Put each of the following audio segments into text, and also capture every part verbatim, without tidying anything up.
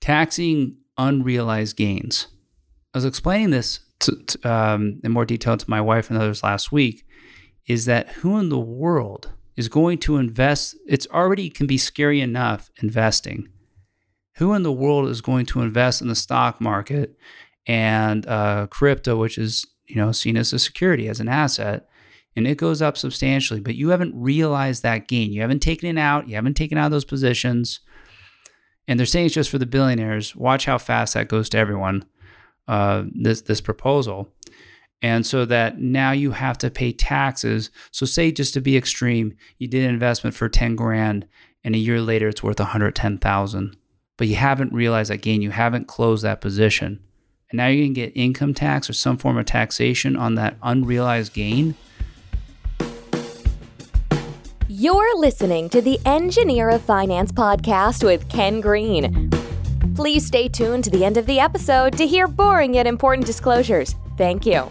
taxing unrealized gains. I was explaining this to, to, um, in more detail to my wife and others last week, is that who in the world is going to invest? It's already can be scary enough investing. Who in the world is going to invest in the stock market and uh, crypto, which is, you know, seen as a security, as an asset, and it goes up substantially, but you haven't realized that gain. You haven't taken it out. You haven't taken out those positions. And they're saying it's just for the billionaires. Watch how fast that goes to everyone, uh, this this proposal. And so that now you have to pay taxes. So say, just to be extreme, you did an investment for ten grand and a year later it's worth one hundred ten thousand, but you haven't realized that gain. You haven't closed that position. And now you're going to get income tax or some form of taxation on that unrealized gain. You're listening to the Engineer of Finance podcast with Ken Green. Please stay tuned to the end of the episode to hear boring yet important disclosures. Thank you.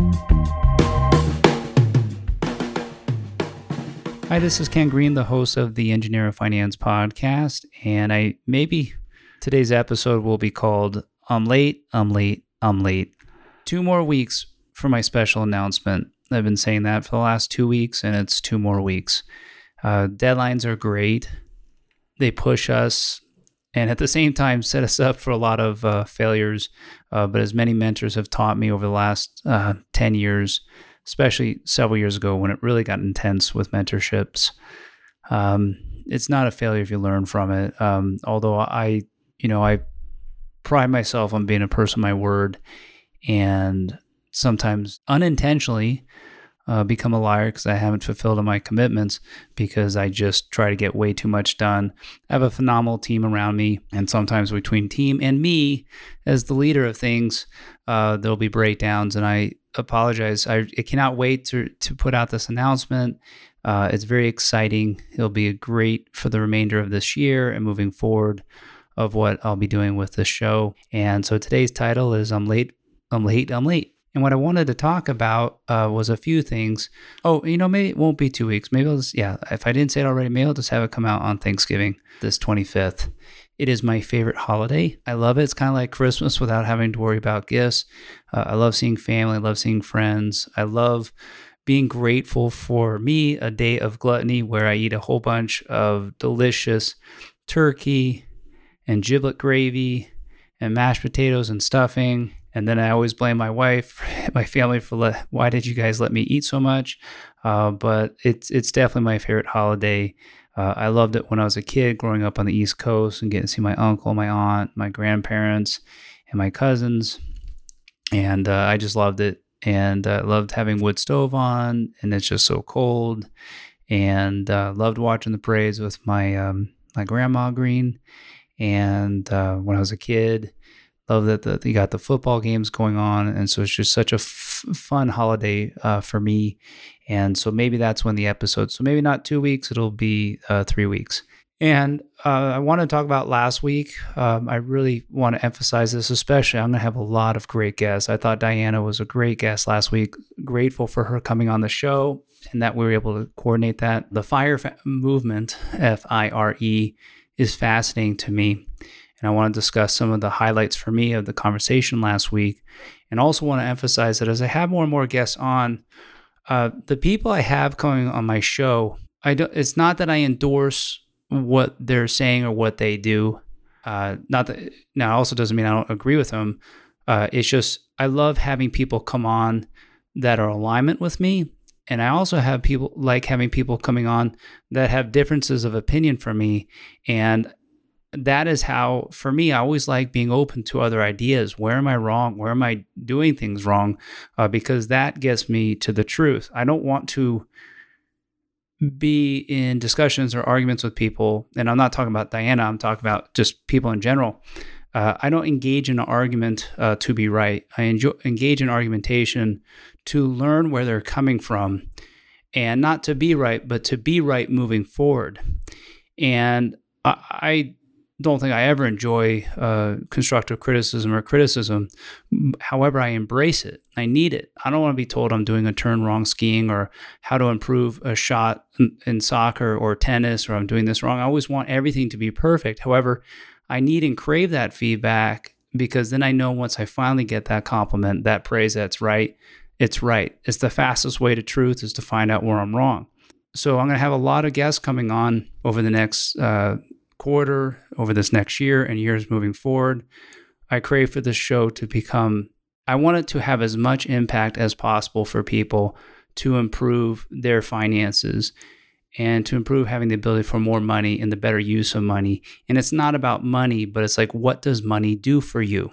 Hi, this is Ken Green, the host of the Engineer of Finance podcast, and I maybe today's episode will be called I'm Late, I'm Late, I'm Late. Two more weeks for my special announcement. I've been saying that for the last two weeks, and it's two more weeks. Uh, deadlines are great. They push us and at the same time set us up for a lot of uh, failures. Uh, but as many mentors have taught me over the last uh, ten years, especially several years ago when it really got intense with mentorships, um, it's not a failure if you learn from it. Um, although I, you know, I pride myself on being a person of my word, and sometimes unintentionally Uh, become a liar because I haven't fulfilled on my commitments because I just try to get way too much done. I have a phenomenal team around me, and sometimes between team and me as the leader of things, uh, there'll be breakdowns, and I apologize. I, I cannot wait to to put out this announcement. Uh, it's very exciting. It'll be great for the remainder of this year and moving forward of what I'll be doing with this show. And so today's title is I'm Late, I'm Late, I'm Late. And what I wanted to talk about uh, was a few things. Oh, you know, maybe it won't be two weeks. Maybe I'll just, yeah, if I didn't say it already, maybe I'll just have it come out on Thanksgiving, this twenty-fifth. It is my favorite holiday. I love it. It's kind of like Christmas without having to worry about gifts. Uh, I love seeing family. I love seeing friends. I love being grateful for me, a day of gluttony where I eat a whole bunch of delicious turkey and giblet gravy and mashed potatoes and stuffing. And then I always blame my wife, my family for let, why did you guys let me eat so much? Uh, but it's it's definitely my favorite holiday. Uh, I loved it when I was a kid, growing up on the East Coast and getting to see my uncle, my aunt, my grandparents, and my cousins. And uh, I just loved it. And I uh, loved having wood stove on, and it's just so cold. And uh, loved watching the parades with my um, my grandma Green. And uh, when I was a kid, love that the, you got the football games going on. And so it's just such a f- fun holiday uh, for me. And so maybe that's when the episode, so maybe not two weeks, it'll be uh, three weeks. And uh, I want to talk about last week. Um, I really want to emphasize this, especially I'm going to have a lot of great guests. I thought Diana was a great guest last week. Grateful for her coming on the show and that we were able to coordinate that. The FIRE fa- movement, F I R E, is fascinating to me. And I want to discuss some of the highlights for me of the conversation last week. And also want to emphasize that as I have more and more guests on, uh, the people I have coming on my show, I don't, it's not that I endorse what they're saying or what they do. Uh, not that, now, it also doesn't mean I don't agree with them. Uh, it's just, I love having people come on that are in alignment with me. And I also have people like having people coming on that have differences of opinion from me. And that is how, for me, I always like being open to other ideas. Where am I wrong? Where am I doing things wrong? Uh, because that gets me to the truth. I don't want to be in discussions or arguments with people. And I'm not talking about Diana. I'm talking about just people in general. Uh, I don't engage in an argument uh, to be right. I enjoy, engage in argumentation to learn where they're coming from, and not to be right, but to be right moving forward. And I, I don't think I ever enjoy uh, constructive criticism or criticism. However, I embrace it. I need it. I don't want to be told I'm doing a turn wrong skiing or how to improve a shot in, in soccer or tennis, or I'm doing this wrong. I always want everything to be perfect. However, I need and crave that feedback, because then I know once I finally get that compliment, that praise that's right, it's right. It's the fastest way to truth is to find out where I'm wrong. So I'm going to have a lot of guests coming on over the next uh, quarter, over this next year and years moving forward. I crave for this show to become, I want it to have as much impact as possible for people to improve their finances and to improve having the ability for more money and the better use of money. And it's not about money, but it's like, what does money do for you?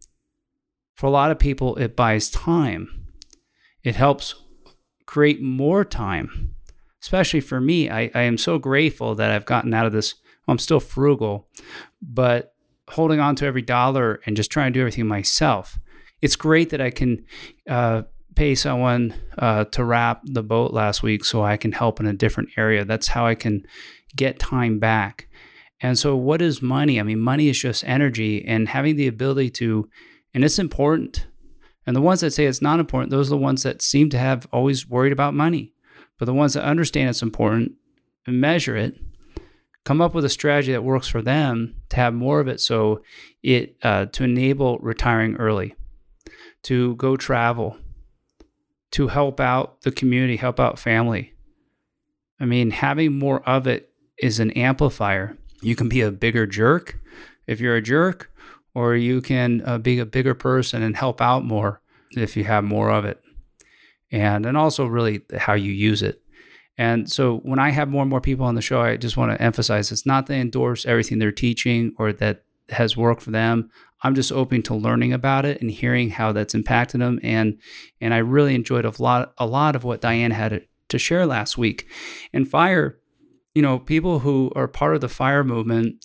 For a lot of people, it buys time. It helps create more time. Especially for me, I, I am so grateful that I've gotten out of this. Well, I'm still frugal, but holding on to every dollar and just trying to do everything myself. It's great that I can uh, pay someone uh, to wrap the boat last week so I can help in a different area. That's how I can get time back. And so what is money? I mean, money is just energy, and having the ability to, and it's important. And the ones that say it's not important, those are the ones that seem to have always worried about money. But the ones that understand it's important and measure it, come up with a strategy that works for them to have more of it, so it uh, to enable retiring early, to go travel, to help out the community, help out family. I mean, having more of it is an amplifier. You can be a bigger jerk if you're a jerk, or you can uh, be a bigger person and help out more if you have more of it. And and also really how you use it. And so when I have more and more people on the show, I just want to emphasize it's not that they endorse everything they're teaching or that has worked for them. I'm just open to learning about it and hearing how that's impacted them. And and I really enjoyed a lot a lot of what Diane had to share last week. And FIRE, you know, people who are part of the FIRE movement,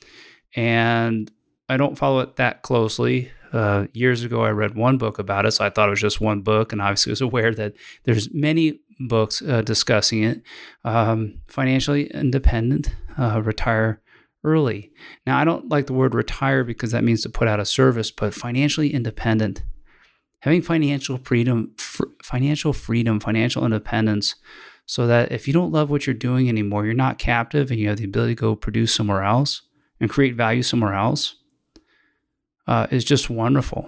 and I don't follow it that closely. Uh, years ago, I read one book about it, so I thought it was just one book, and obviously was aware that there's many books uh, discussing it. Um, financially independent, uh, retire early. Now, I don't like the word retire because that means to put out of service, but financially independent, having financial freedom, fr- financial freedom, financial independence, so that if you don't love what you're doing anymore, you're not captive, and you have the ability to go produce somewhere else and create value somewhere else. Uh, is just wonderful.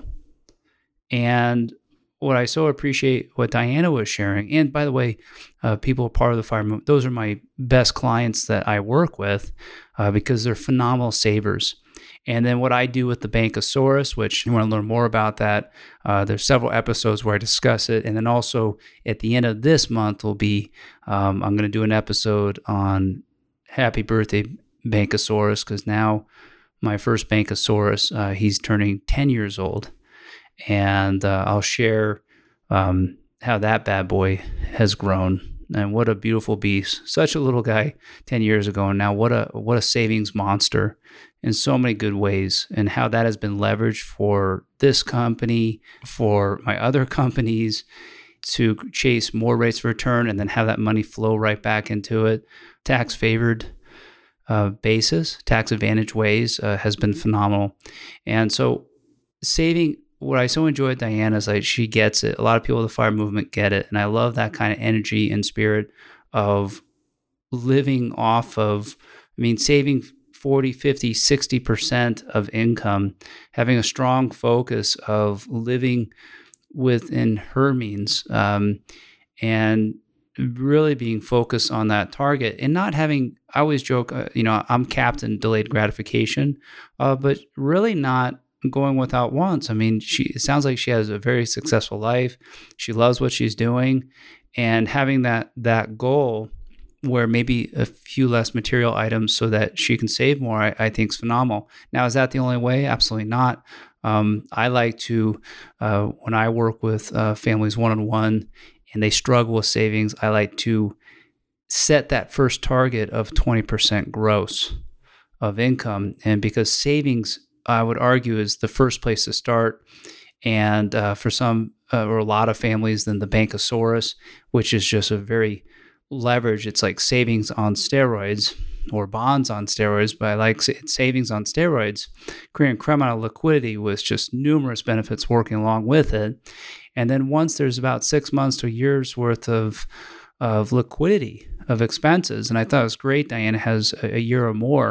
And what I so appreciate what Diana was sharing, and by the way, uh, people part of the FIRE movement, those are my best clients that I work with uh, because they're phenomenal savers. And then what I do with the Bankosaurus, which you want to learn more about that, uh, there's several episodes where I discuss it. And then also at the end of this month will be, um, I'm going to do an episode on happy birthday Bankosaurus, because now my first Bankosaurus, uh, he's turning ten years old, and uh, I'll share um, how that bad boy has grown, and what a beautiful beast. Such a little guy ten years ago, and now what a what a savings monster in so many good ways, and how that has been leveraged for this company, for my other companies, to chase more rates of return and then have that money flow right back into it. Tax favored Uh, basis, tax advantage ways uh, has been phenomenal. And so saving, what I so enjoy with Diana is like she gets it. A lot of people in the FIRE movement get it. And I love that kind of energy and spirit of living off of, I mean, saving forty, fifty, sixty percent of income, having a strong focus of living within her means, um, and really being focused on that target, and not having, I always joke, uh, you know, I'm capped in delayed gratification, uh, but really not going without wants. I mean, she, it sounds like she has a very successful life. She loves what she's doing, and having that, that goal where maybe a few less material items so that she can save more, I, I think is phenomenal. Now, is that the only way? Absolutely not. Um, I like to, uh, when I work with uh, families one-on-one, and they struggle with savings, I like to set that first target of twenty percent gross of income. And because savings, I would argue, is the first place to start. And uh, for some uh, or a lot of families, then the Bankosaurus, which is just a very leverage. It's like savings on steroids or bonds on steroids, but I like savings on steroids, creating incremental liquidity with just numerous benefits working along with it. And then once there's about six months to a year's worth of of liquidity of expenses, and I thought it was great, Diana has a, a year or more,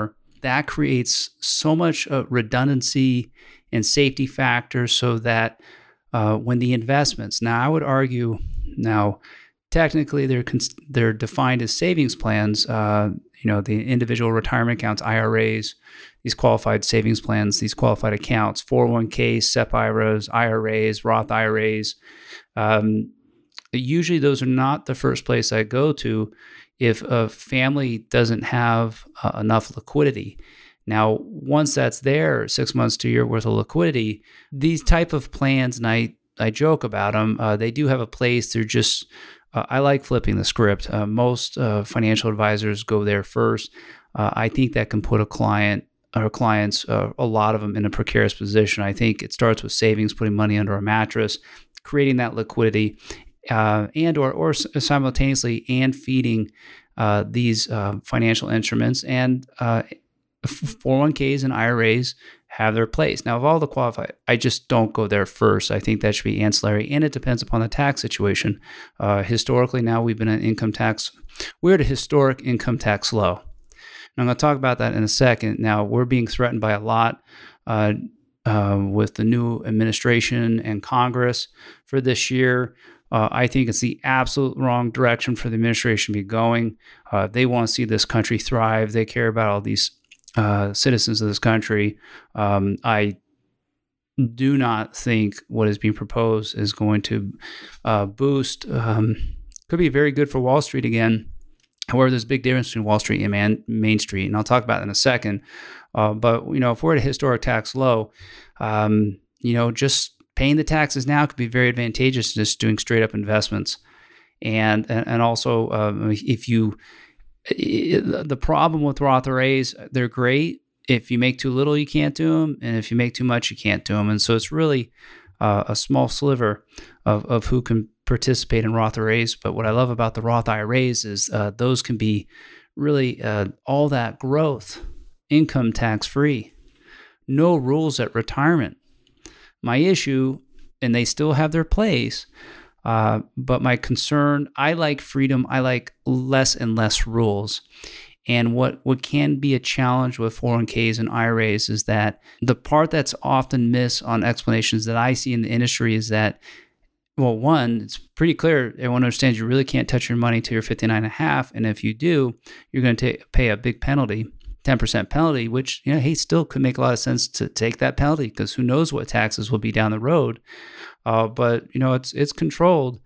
that creates so much uh, redundancy and safety factors so that uh, when the investments, now I would argue, now technically they're cons- they're defined as savings plans, uh, you know, the individual retirement accounts, I R As, these qualified savings plans, these qualified accounts, four oh one k, S E P I R As, I R As, Roth I R As. Um, usually those are not the first place I go to if a family doesn't have uh, enough liquidity. Now, once that's there, six months to a year worth of liquidity, these type of plans, and I, I joke about them, uh, they do have a place. They're just, uh, I like flipping the script. Uh, most uh, financial advisors go there first. Uh, I think that can put a client or clients, uh, a lot of them in a precarious position. I think it starts with savings, putting money under a mattress, creating that liquidity, uh, and or, or simultaneously and feeding uh, these uh, financial instruments, and uh, four oh one k's and I R As have their place. Now, of all the qualified, I just don't go there first. I think that should be ancillary, and it depends upon the tax situation. Uh, historically, now we've been at income tax, we're at a historic income tax low. And I'm going to talk about that in a second. Now, we're being threatened by a lot uh, uh, with the new administration and Congress for this year. Uh, I think it's the absolute wrong direction for the administration to be going. Uh, they want to see this country thrive. They care about all these uh, citizens of this country. Um, I do not think what is being proposed is going to uh, boost, um, could be very good for Wall Street again. However, there's a big difference between Wall Street and Man- Main Street, and I'll talk about that in a second. Uh, but, you know, if we're at a historic tax low, um, you know, just paying the taxes now could be very advantageous to just doing straight up investments. And and, and also, um, if you, the problem with Roth I R As, they're great. If you make too little, you can't do them. And if you make too much, you can't do them. And so it's really uh, a small sliver of, of who can participate in Roth I R As. But what I love about the Roth I R As is uh, those can be really uh, all that growth, income tax free, no rules at retirement. My issue, and they still have their place, uh, but my concern, I like freedom. I like less and less rules. And what, what can be a challenge with four oh one k's and I R As is that the part that's often missed on explanations that I see in the industry is that, well, one, it's pretty clear. Everyone understands you really can't touch your money till you're fifty-nine and a half. And if you do, you're going to pay a big penalty, ten percent penalty, which, you know, hey, still could make a lot of sense to take that penalty because who knows what taxes will be down the road. Uh, but, you know, it's it's controlled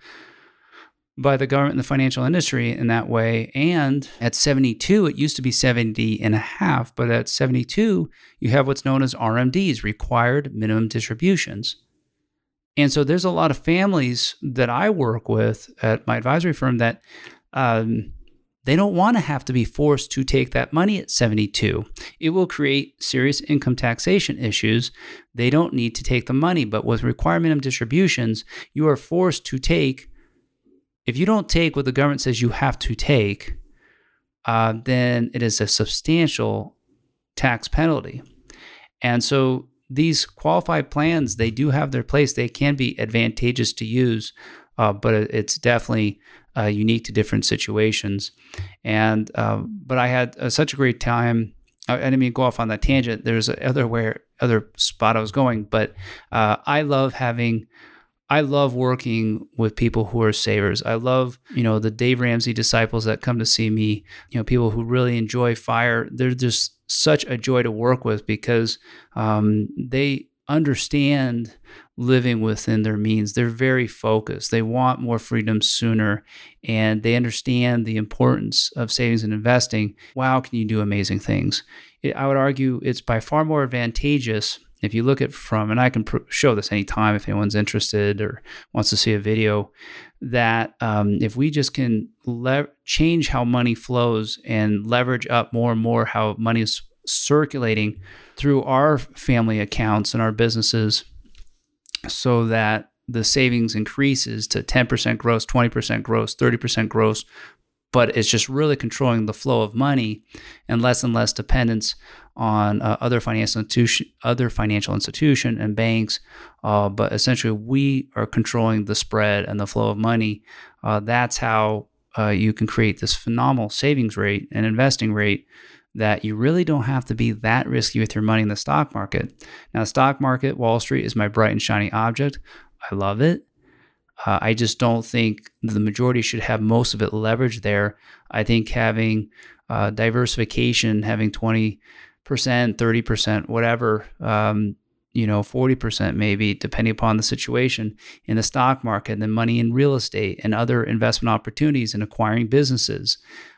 by the government and the financial industry in that way. And at seventy-two, it used to be seventy and a half, but at seventy-two, you have what's known as R M Ds, required minimum distributions. And so there's a lot of families that I work with at my advisory firm that um, they don't want to have to be forced to take that money at seventy-two. It will create serious income taxation issues. They don't need to take the money, but with required minimum distributions, you are forced to take. If you don't take what the government says you have to take, uh, then it is a substantial tax penalty. And so these qualified plans, they do have their place. They can be advantageous to use, uh, but it's definitely uh, unique to different situations. And uh, but I had uh, such a great time. I, I didn't mean to go off on that tangent. There's other where other spot I was going, but uh, I love having. I love working with people who are savers. I love, you know, the Dave Ramsey disciples that come to see me, you know, people who really enjoy FIRE. They're just such a joy to work with because um, they understand living within their means. They're very focused. They want more freedom sooner, and they understand the importance of savings and investing. Wow, can you do amazing things? It, I would argue it's by far more advantageous if you look at from, and I can pr- show this anytime if anyone's interested or wants to see a video, that um, if we just can le- change how money flows and leverage up more and more how money is circulating through our family accounts and our businesses so that the savings increases to ten percent gross, twenty percent gross, thirty percent gross, but it's just really controlling the flow of money and less and less dependence on uh, other financial institution, other financial institution and banks. Uh, but essentially, we are controlling the spread and the flow of money. Uh, that's how uh, you can create this phenomenal savings rate and investing rate that you really don't have to be that risky with your money in the stock market. Now, the stock market, Wall Street, is my bright and shiny object. I love it. Uh, I just don't think the majority should have most of it leveraged there. I think having uh, diversification, having twenty percent, thirty percent, whatever, um, you know, forty percent maybe, depending upon the situation in the stock market, and then money in real estate and other investment opportunities and acquiring businesses,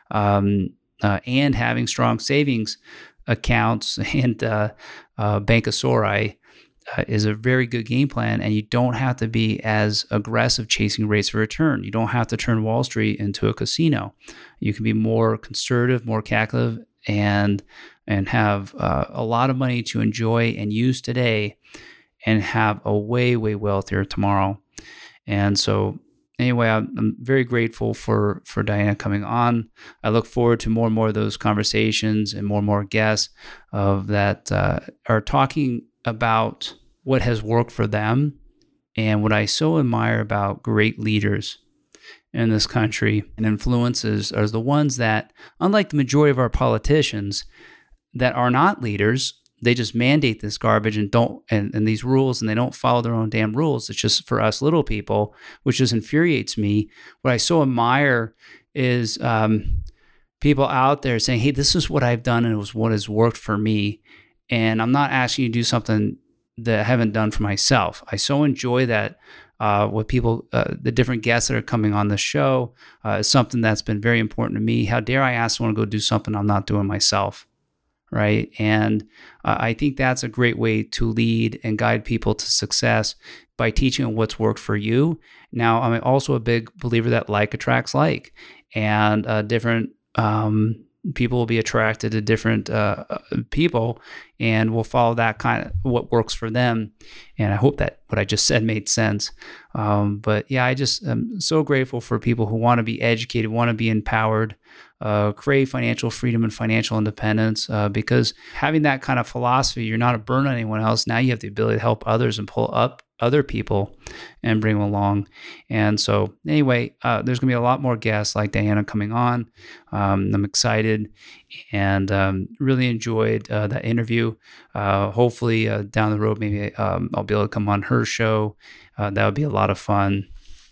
um, uh, and having strong savings accounts and uh, uh, Bankasori uh, is a very good game plan. And you don't have to be as aggressive chasing rates of return. You don't have to turn Wall Street into a casino. You can be more conservative, more calculative, and and have uh, a lot of money to enjoy and use today and have a way, way wealthier tomorrow. And so anyway, I'm, I'm very grateful for, for Diana coming on. I look forward to more and more of those conversations and more and more guests of that uh, are talking about what has worked for them. And what I so admire about great leaders in this country and influences are the ones that, unlike the majority of our politicians, that are not leaders. They just mandate this garbage and don't and, and these rules, and they don't follow their own damn rules. It's just for us little people, which just infuriates me. What I so admire is um, people out there saying, hey, this is what I've done and it was what has worked for me. And I'm not asking you to do something that I haven't done for myself. I so enjoy that uh, with people, uh, the different guests that are coming on the show uh, is something that's been very important to me. How dare I ask someone to go do something I'm not doing myself? Right. And uh, I think that's a great way to lead and guide people to success by teaching them what's worked for you. Now, I'm also a big believer that like attracts like, and uh, different um, people will be attracted to different uh, people and will follow that kind of what works for them. And I hope that what I just said made sense. Um, but yeah, I just am so grateful for people who want to be educated, want to be empowered, Uh, crave financial freedom and financial independence, uh, because having that kind of philosophy, you're not a burden on anyone else. Now you have the ability to help others and pull up other people and bring them along. And so anyway, uh, there's going to be a lot more guests like Diana coming on. Um, I'm excited and um, really enjoyed uh, that interview. Uh, hopefully uh, down the road, maybe um, I'll be able to come on her show. Uh, that would be a lot of fun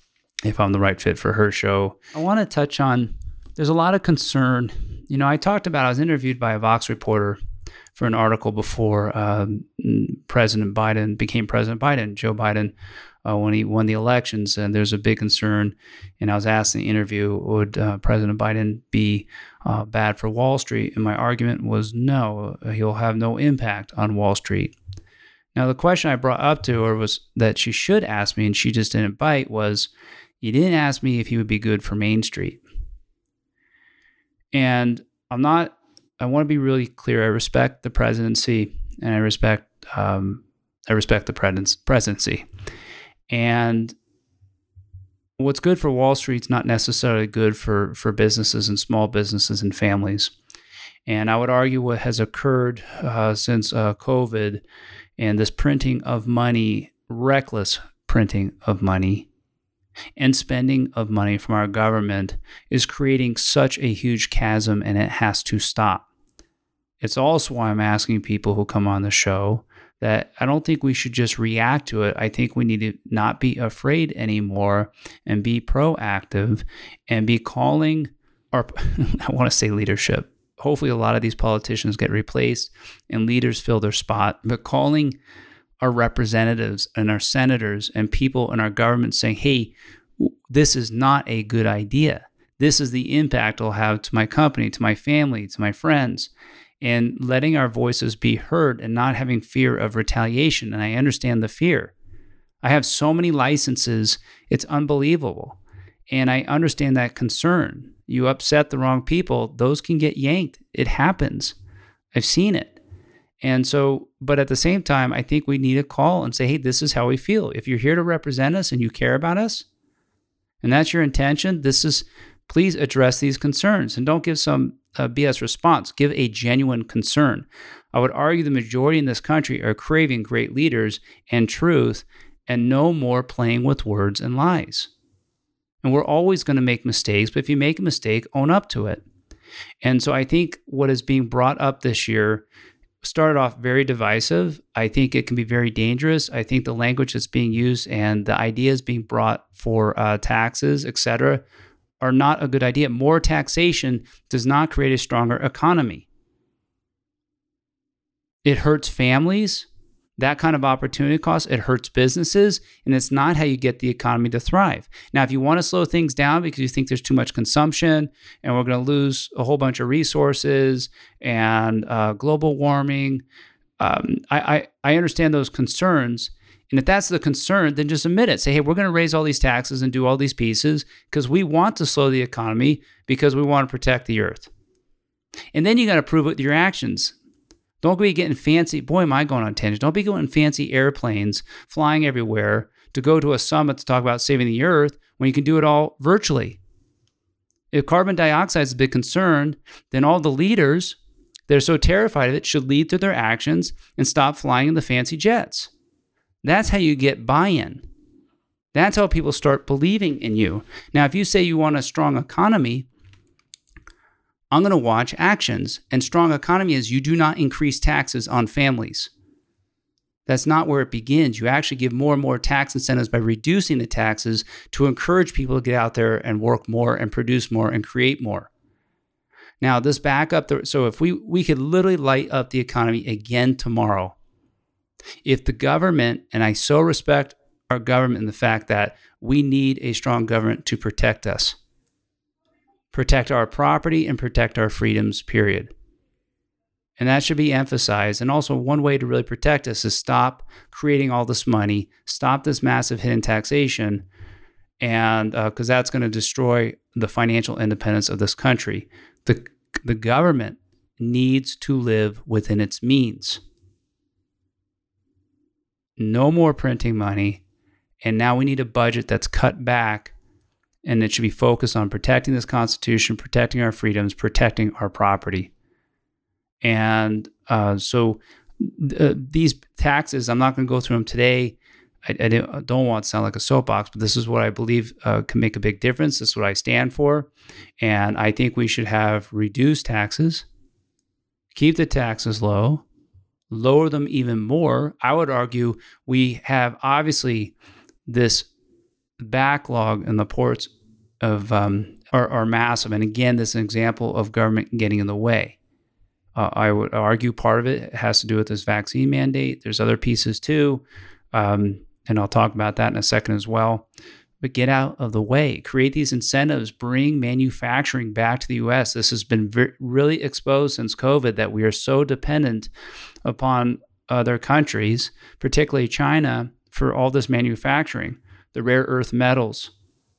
if I'm the right fit for her show. I want to touch on There's a lot of concern. You know, I talked about, I was interviewed by a Vox reporter for an article before um, President Biden became President Biden, Joe Biden, uh, when he won the elections. And there's a big concern. And I was asked in the interview, would uh, President Biden be uh, bad for Wall Street? And my argument was no, he'll have no impact on Wall Street. Now, the question I brought up to her was that she should ask me, and she just didn't bite, was, you didn't ask me if he would be good for Main Street. And I'm not, I want to be really clear. I respect the presidency and I respect, um, I respect the presidency. And what's good for Wall Street's not necessarily good for, for businesses and small businesses and families. And I would argue what has occurred uh, since uh, COVID and this printing of money, reckless printing of money, and spending of money from our government is creating such a huge chasm, and it has to stop. It's also why I'm asking people who come on the show that I don't think we should just react to it. I think we need to not be afraid anymore and be proactive and be calling our, I want to say leadership. Hopefully a lot of these politicians get replaced and leaders fill their spot, but calling our representatives and our senators and people in our government saying, hey, this is not a good idea. This is the impact it'll have to my company, to my family, to my friends, and letting our voices be heard and not having fear of retaliation. And I understand the fear. I have so many licenses, it's unbelievable. And I understand that concern. You upset the wrong people, those can get yanked. It happens. I've seen it. And so, but at the same time, I think we need a call and say, hey, this is how we feel. If you're here to represent us and you care about us, and that's your intention, this is, please address these concerns and don't give some uh, B S response. Give a genuine concern. I would argue the majority in this country are craving great leaders and truth and no more playing with words and lies. And we're always going to make mistakes, but if you make a mistake, own up to it. And so I think what is being brought up this year started off very divisive. I think it can be very dangerous. I think the language that's being used and the ideas being brought for uh, taxes, et cetera, are not a good idea. More taxation does not create a stronger economy. It hurts families. That kind of opportunity cost, it hurts businesses, and it's not how you get the economy to thrive. Now, if you want to slow things down because you think there's too much consumption and we're going to lose a whole bunch of resources and uh, global warming, um, I, I, I understand those concerns. And if that's the concern, then just admit it. Say, hey, we're going to raise all these taxes and do all these pieces because we want to slow the economy because we want to protect the earth. And then you got to prove it with your actions. Don't be getting fancy. Boy, am I going on tangent. Don't be going fancy airplanes, flying everywhere to go to a summit to talk about saving the earth when you can do it all virtually. If carbon dioxide is a big concern, then all the leaders that are so terrified of it should lead through their actions and stop flying in the fancy jets. That's how you get buy-in. That's how people start believing in you. Now, if you say you want a strong economy, I'm going to watch actions. And strong economy is you do not increase taxes on families. That's not where it begins. You actually give more and more tax incentives by reducing the taxes to encourage people to get out there and work more and produce more and create more. Now, this back up, the, so if we, we could literally light up the economy again tomorrow, if the government, and I so respect our government in the fact that we need a strong government to protect us, protect our property and protect our freedoms, period. And that should be emphasized. And also one way to really protect us is stop creating all this money, stop this massive hidden taxation, and because uh, that's going to destroy the financial independence of this country. The, the government needs to live within its means. No more printing money. And now we need a budget that's cut back, and it should be focused on protecting this Constitution, protecting our freedoms, protecting our property. And uh, so th- these taxes, I'm not going to go through them today. I, I don't want to sound like a soapbox, but this is what I believe uh, can make a big difference. This is what I stand for. And I think we should have reduced taxes, keep the taxes low, lower them even more. I would argue we have obviously this backlog in the ports of um, are, are massive. And again, this is an example of government getting in the way. Uh, I would argue part of it has to do with this vaccine mandate. There's other pieces too. Um, and I'll talk about that in a second as well. But get out of the way. Create these incentives. Bring manufacturing back to the U S. This has been very, really exposed since COVID that we are so dependent upon other countries, particularly China, for all this manufacturing. The rare earth metals,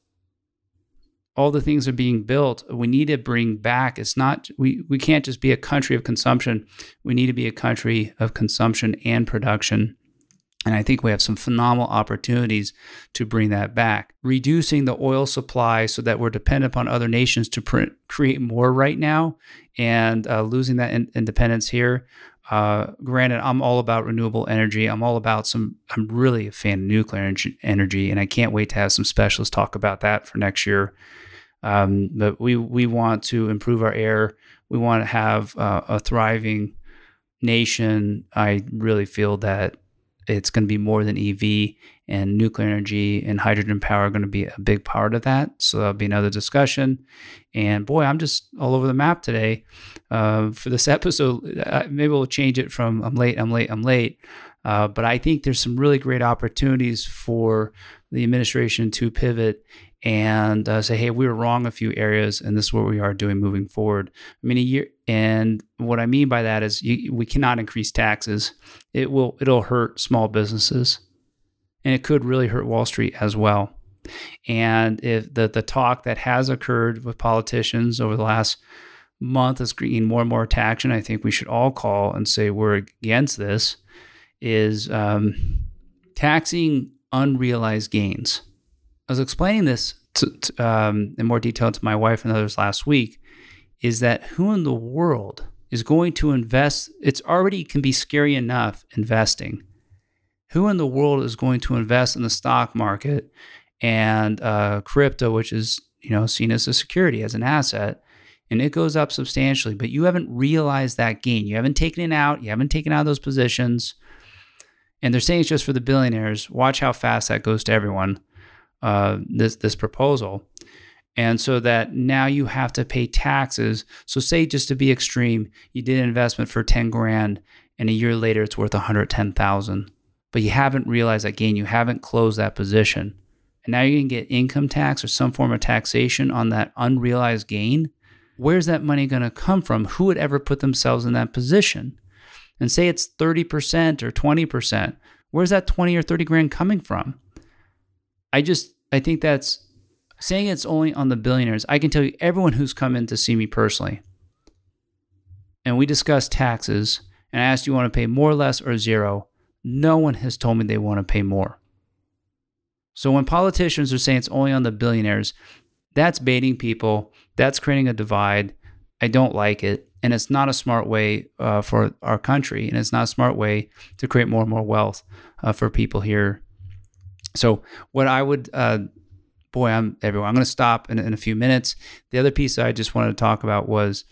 all the things are being built. We need to bring back. It's not, we, we can't just be a country of consumption. We need to be a country of consumption and production. And I think we have some phenomenal opportunities to bring that back. Reducing the oil supply so that we're dependent upon other nations to print, create more right now, and uh, losing that in, independence here. Uh, granted, I'm all about renewable energy. I'm all about some, I'm really a fan of nuclear energy, energy and I can't wait to have some specialists talk about that for next year. Um, but we, we want to improve our air. We want to have uh, a thriving nation. I really feel that it's going to be more than E V, and nuclear energy and hydrogen power are going to be a big part of that. So that'll be another discussion. And boy, I'm just all over the map today uh, for this episode. Uh, maybe we'll change it from I'm late, I'm late, I'm late. Uh, but I think there's some really great opportunities for the administration to pivot and uh, say, hey, we were wrong a few areas, and this is what we are doing moving forward. I mean, a year, and what I mean by that is you, we cannot increase taxes. It will, it'll hurt small businesses, and it could really hurt Wall Street as well. And if the the talk that has occurred with politicians over the last month is getting more and more traction, I think we should all call and say we're against this, is um, taxing unrealized gains. I was explaining this to, to, um, in more detail to my wife and others last week, is that who in the world is going to invest? It's already can be scary enough investing. Who in the world is going to invest in the stock market and uh, crypto, which is, you know, seen as a security, as an asset, and it goes up substantially, but you haven't realized that gain. You haven't taken it out. You haven't taken out those positions. And they're saying it's just for the billionaires. Watch how fast that goes to everyone, uh, this this proposal. And so that now you have to pay taxes. So say, just to be extreme, you did an investment for ten grand and a year later it's worth one hundred ten thousand, but you haven't realized that gain. You haven't closed that position. And now you're going to get income tax or some form of taxation on that unrealized gain. Where's that money going to come from? Who would ever put themselves in that position? And say it's thirty percent or twenty percent. Where's that twenty or thirty grand coming from? I just, I think that's, saying it's only on the billionaires. I can tell you, everyone who's come in to see me personally, and we discussed taxes, and I asked, you want to pay more, less, or zero? No one has told me they want to pay more. So when politicians are saying it's only on the billionaires, that's baiting people. That's creating a divide. I don't like it. And it's not a smart way uh, for our country. And it's not a smart way to create more and more wealth uh, for people here. So what I would... Uh, Boy, I'm everyone. I'm going to stop in, in a few minutes. The other piece I just wanted to talk about was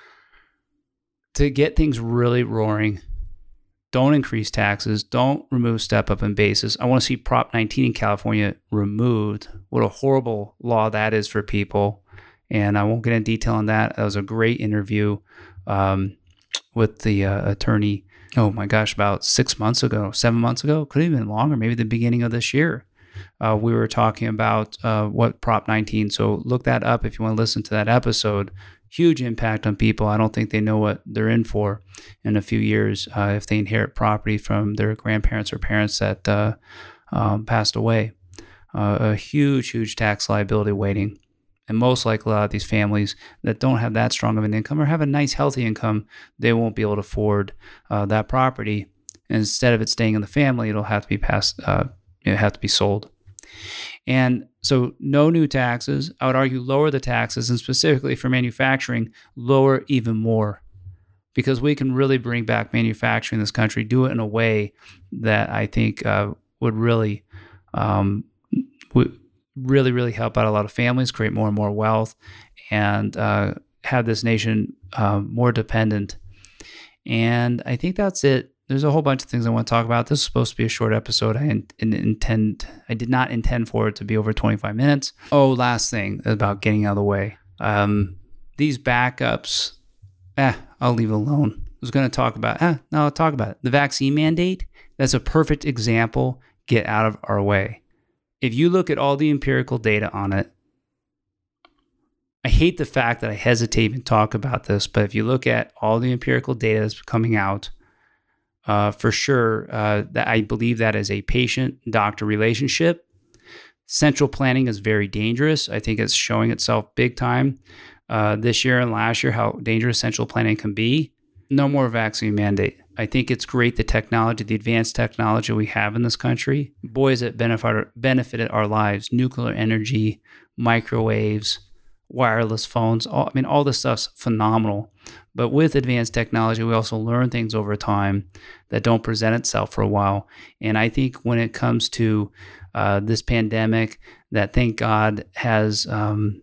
to get things really roaring. Don't increase taxes. Don't remove step-up and basis. I want to see Prop nineteen in California removed. What a horrible law that is for people. And I won't get into detail on that. That was a great interview um, with the uh, attorney, oh my gosh, about six months ago, seven months ago. Could have been longer, maybe the beginning of this year. Uh, we were talking about uh, what Prop nineteen. So look that up if you want to listen to that episode. Huge impact on people. I don't think they know what they're in for in a few years uh, if they inherit property from their grandparents or parents that uh, um, passed away. Uh, a huge, huge tax liability waiting. And most likely a lot of these families that don't have that strong of an income or have a nice, healthy income, they won't be able to afford uh, that property. And instead of it staying in the family, it'll have to be passed uh, It have to be sold. And so no new taxes. I would argue lower the taxes, and specifically for manufacturing, lower even more, because we can really bring back manufacturing in this country, do it in a way that I think uh, would really, um, would really, really help out a lot of families, create more and more wealth, and uh, have this nation uh, more dependent. And I think that's it. There's a whole bunch of things I want to talk about. This is supposed to be a short episode. I in, in, intend, I did not intend for it to be over twenty-five minutes. Oh, last thing about getting out of the way. Um, these backups, eh, I'll leave it alone. I was going to talk about, eh, no, I'll talk about it. The vaccine mandate, that's a perfect example. Get out of our way. If you look at all the empirical data on it, I hate the fact that I hesitate to even talk about this, but if you look at all the empirical data that's coming out, Uh, for sure, uh, that I believe that is a patient-doctor relationship. Central planning is very dangerous. I think it's showing itself big time uh, this year and last year, how dangerous central planning can be. No more vaccine mandate. I think it's great, the technology, the advanced technology we have in this country. Boy, has it benefit, benefited our lives. Nuclear energy, microwaves, wireless phones. All, I mean, all this stuff's phenomenal. But with advanced technology, we also learn things over time that don't present itself for a while. And I think when it comes to uh, this pandemic, that thank God has, um,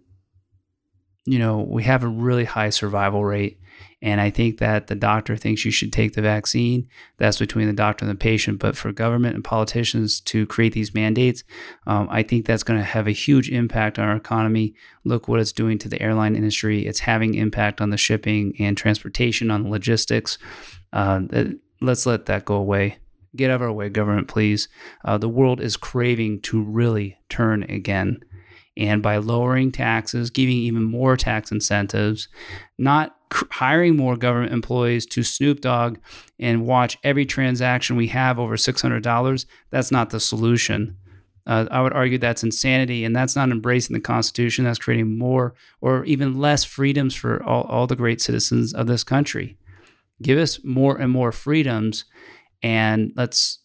you know, we have a really high survival rate. And I think that the doctor thinks you should take the vaccine. That's between the doctor and the patient. But for government and politicians to create these mandates, um, I think that's going to have a huge impact on our economy. Look what it's doing to the airline industry. It's having impact on the shipping and transportation, on the logistics. Uh, let's let that go away. Get out of our way, government, please. Uh, the world is craving to really turn again. And by lowering taxes, giving even more tax incentives, not hiring more government employees to Snoop Dogg and watch every transaction we have over six hundred dollars, that's not the solution. Uh, I would argue that's insanity, and that's not embracing the Constitution. That's creating more or even less freedoms for all, all the great citizens of this country. Give us more and more freedoms, and let's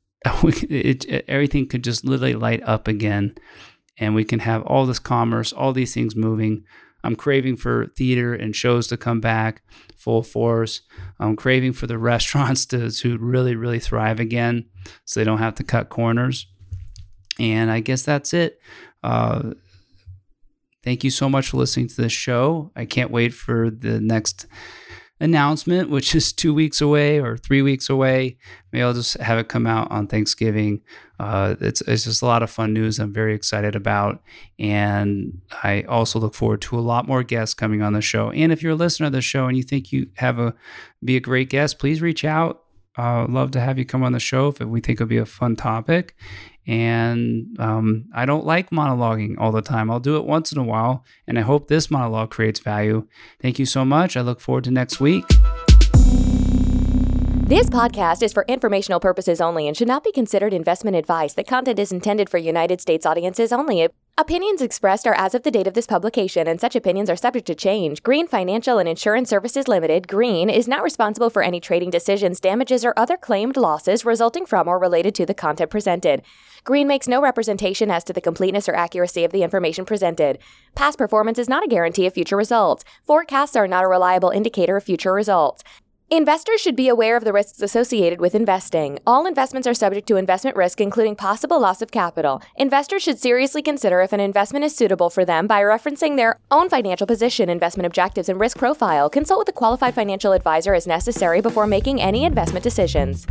it, it, everything could just literally light up again. And we can have all this commerce, all these things moving. I'm craving for theater and shows to come back full force. I'm craving for the restaurants to, to really, really thrive again so they don't have to cut corners. And I guess that's it. Uh, Thank you so much for listening to this show. I can't wait for the next announcement, which is two weeks away or three weeks away. Maybe I'll just have it come out on Thanksgiving. Uh, it's it's just a lot of fun news I'm very excited about. And I also look forward to a lot more guests coming on the show. And if you're a listener of the show and you think you have a be a great guest, please reach out. Uh, love to have you come on the show if we think it'll be a fun topic. And um, I don't like monologuing all the time. I'll do it once in a while, and I hope this monologue creates value. Thank you so much. I look forward to next week. This podcast is for informational purposes only and should not be considered investment advice. The content is intended for United States audiences only. Opinions expressed are as of the date of this publication, and such opinions are subject to change. Green Financial and Insurance Services Limited, Green, is not responsible for any trading decisions, damages, or other claimed losses resulting from or related to the content presented. Green makes no representation as to the completeness or accuracy of the information presented. Past performance is not a guarantee of future results. Forecasts are not a reliable indicator of future results. Investors should be aware of the risks associated with investing. All investments are subject to investment risk, including possible loss of capital. Investors should seriously consider if an investment is suitable for them by referencing their own financial position, investment objectives, and risk profile. Consult with a qualified financial advisor as necessary before making any investment decisions.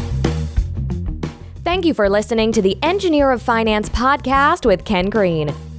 Thank you for listening to the Engineer of Finance podcast with Ken Green.